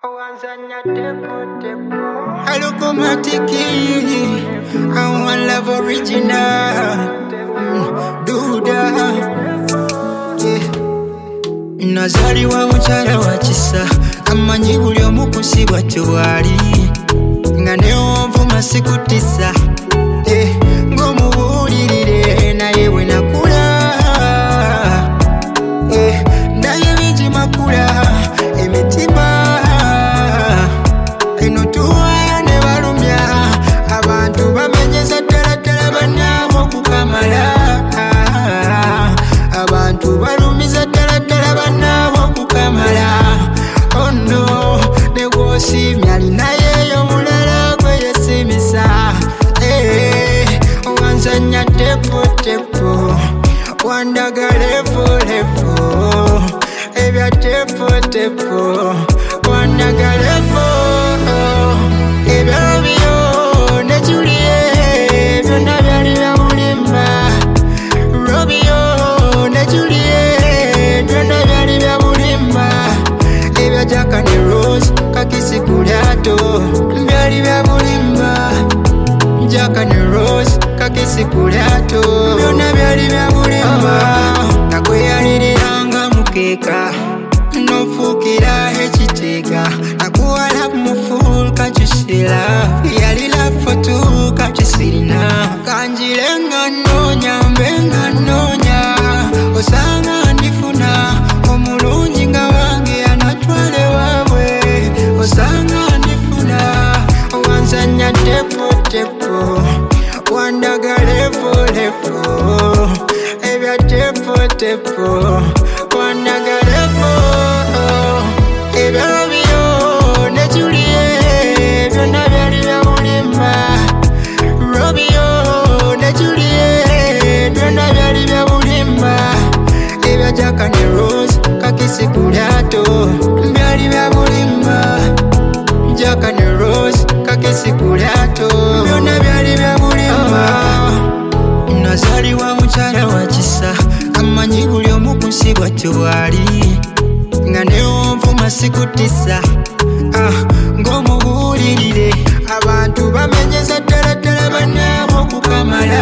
I look on my ticket, I want love original. Do that, yeah. Nazaliwa mukyala wa kisa, amanyi buli omu ku nsi bw'atyo ali, nga neonvuma sikutisa, ng'omubuulirire naye bwe nakula, naye bingi makula emitima eno tuwaayo ne balumya abantu bamenyeza ddala bannaabwe okukamala, abantu balumiza ddala bannaabwe okukamala. Oh no, ne gw'osiimye alinayeeyo omulala gwe yesimisa, owanzanya tepo wandaga levo ebya tepo wandaga levo ebyo byo ne Julie byonna byali bya bulimba. Romeo ne Julie byonna byali bya bulimba. Ebya Jack and Rose kakisi ku lyato byali bya bulimba. Jack and Rose kakisi ku lyato byonna byali bya bulimba. Nakweyaliriranga mukeeka n'ofuukira ekiteeka, nakuwala muful kakyusira yali lafotu kakyusirina kanjire nga nnoonya mbe nga nnoonya osanga ndifuna omulungi nga wange anatwale waabwe osanga ndifuna owanzanya tepo wandaga levo ebya tepo wandaga levo ebyo byo ne Julie byonna byali bya bulimba. Romeo ne Julie byonna byali bya bulimba. Ebya Jack and Rose kakisi ku lyato byali bya bulimba. Jack and Rose kakisi ku lyato byonna byali bya bulimba. Nazaliwa mukyala wa kisa, amanyi buli omu ku nsi bw'atyo bw'ali, nga neonvuma sikutisa, ng'omubuulirire abantu bamenyeza ddala bannaabwe okukamala,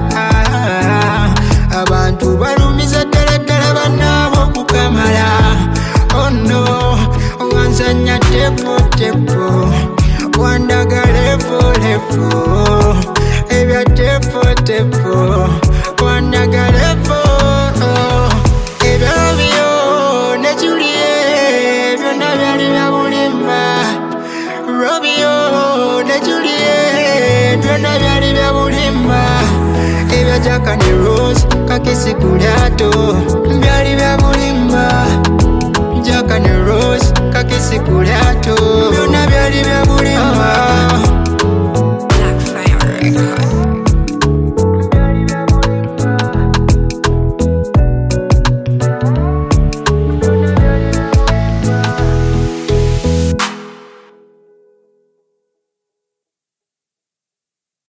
abantu balumiza ddala bannaabwe okukamala. Oh no, owanzanya tepo wandaga levo ebya tepo wandaga levo ebyo byo ne Julie byonna byali bya bulimba. Romeo ne Julie byonna byali bya bulimba. Ebya Jack and Rose kakisi ku lyato byali bya bulimba. Jack and Rose kakisi ku lyato byonna byali bya bulimba.